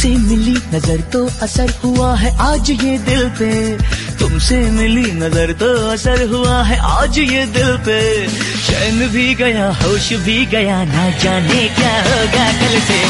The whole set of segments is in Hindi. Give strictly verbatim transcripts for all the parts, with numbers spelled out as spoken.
तुमसे मिली नजर तो असर हुआ है आज ये दिल पे, तुमसे मिली नजर तो असर हुआ है आज ये दिल पे। चैन भी गया होश भी गया, ना जाने क्या होगा कल से।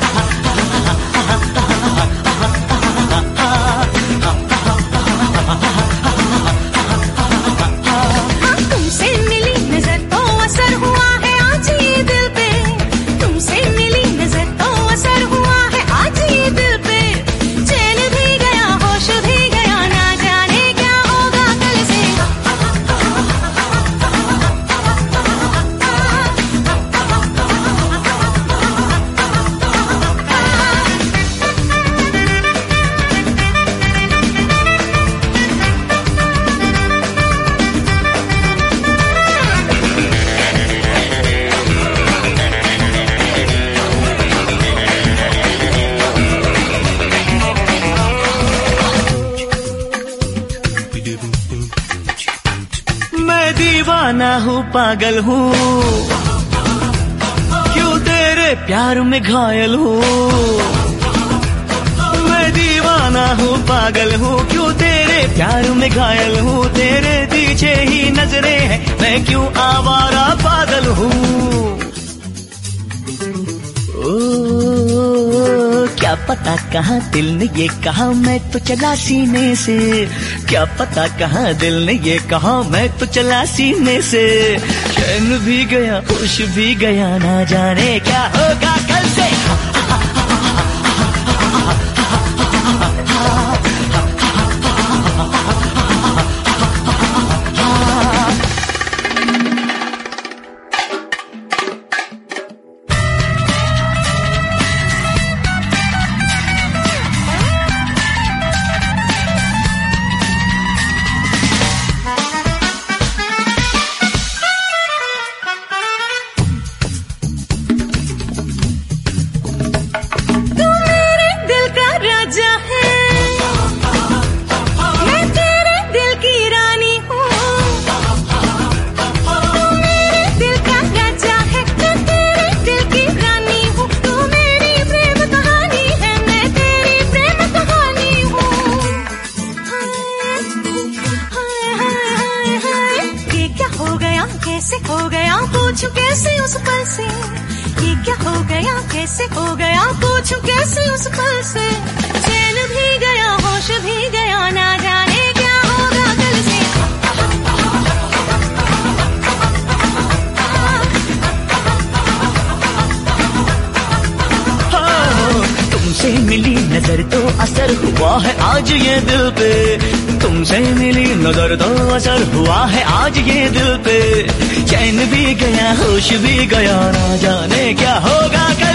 मैं दीवाना हूँ पागल हूँ, क्यों तेरे प्यार में घायल हूँ। मैं दीवाना हूँ पागल हूँ, क्यों तेरे प्यार में घायल हूँ। तेरे पीछे ही नजरें हैं, मैं क्यों आवारा पागल हूँ। क्या पता कहाँ दिल ने ये कहा, मैं तो चला सीने से। क्या पता कहाँ दिल ने ये कहा, मैं तो चला सीने से। चैन भी गया होश भी गया, ना जाने क्या होगा कल से। कैसे हो गया पूछूं कैसे उस पल से, ये क्या हो गया कैसे हो गया पूछूं कैसे उस पल से। चैन भी गया होश भी गया, ना जाने क्या होगा कल से। तुमसे मिली नजर तो असर हुआ है आज ये दिल पे, तुमसे मिली नजर तो असर हुआ है आज ये दिल पे। चैन भी गया होश भी गया, ना जाने क्या होगा कल।